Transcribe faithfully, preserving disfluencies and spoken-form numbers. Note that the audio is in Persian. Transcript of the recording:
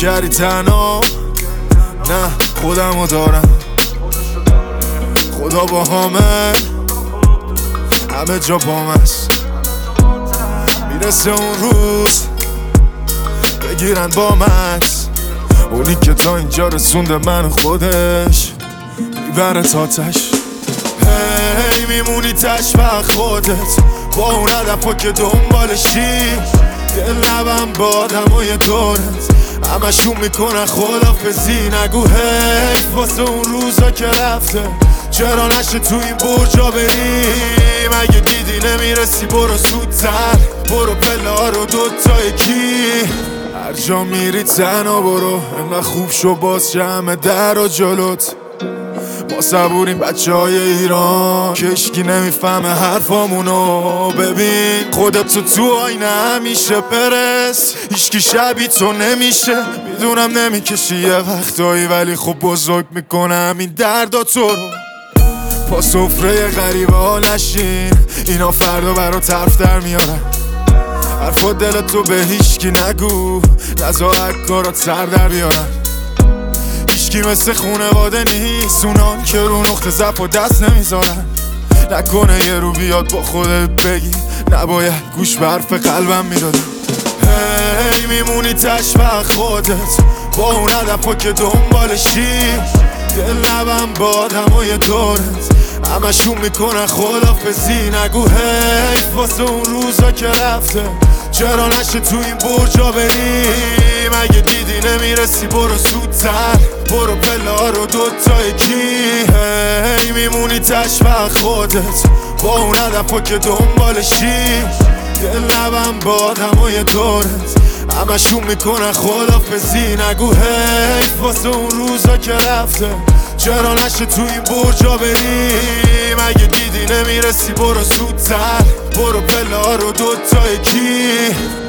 کردی تنها، نه خودمو دارم، خدا با همه همه جا بام است. میرسه اون روز بگیرن با مکس، اونی که تا اینجا رسونده من خودش میبره تا تش. هی میمونی تش وقت خودت با اون هدفا که دنبالشی، دل نبم با آدمای دورت همشون میکنن خدافزی. نگو حیف واسه اون روزا که رفته، چرا نشه تو این برجا بریم؟ اگه دیدی نمیرسی برو زودتر، برو پله ها رو دوتا یکی. هر جا میری تنها برو، انقدر خوب شو باز جمع در و جلوت. ما صبوریم بچه های ایران، کشکی نمیفهمه حرفامونو. ببین خودت تو تو آینه همیشه برس، هیچکی شبیه تو نمیشه. میدونم نمیکشی یه وقتایی، ولی خب بزرگ میکنه همین دردا تو رو. پا سفره غریبه ها نشین، اینا فردا برات حرف در میارن. حرفا دل تو به هیچکی نگو، نزا کارات سر در بیارن. هیچکی مثل خونواده نیست، اونان که رو نقطه ضعف و دست نمیذارن. نکنه یه رو بیاد با خودت بگی نباید گوش به حرف قلبم میدادم. هی میمونی تش وقت خودت با اون هدفا که دنبالشی، دل نبم با آدمای دورت همشون میکنن خدافزی. نگو حیف واسه اون روزا که رفته، چرا نشه تو این برجا بریم؟ اگه دیدی نمیرسی برو زودتر، برو پله ها رو دوتا یکی. هی میمونی تش وقت خودت با اون هدفا که دنبالشی، دل نبم با آدمای دورت همشون میکنن خدافزی. نگو حیف واسه اون روزا که رفته، چرا نشه تو این برجا بریم؟ اگه دیدی نمیرسی برو زودتر، برو پله ها رو دوتا یکی.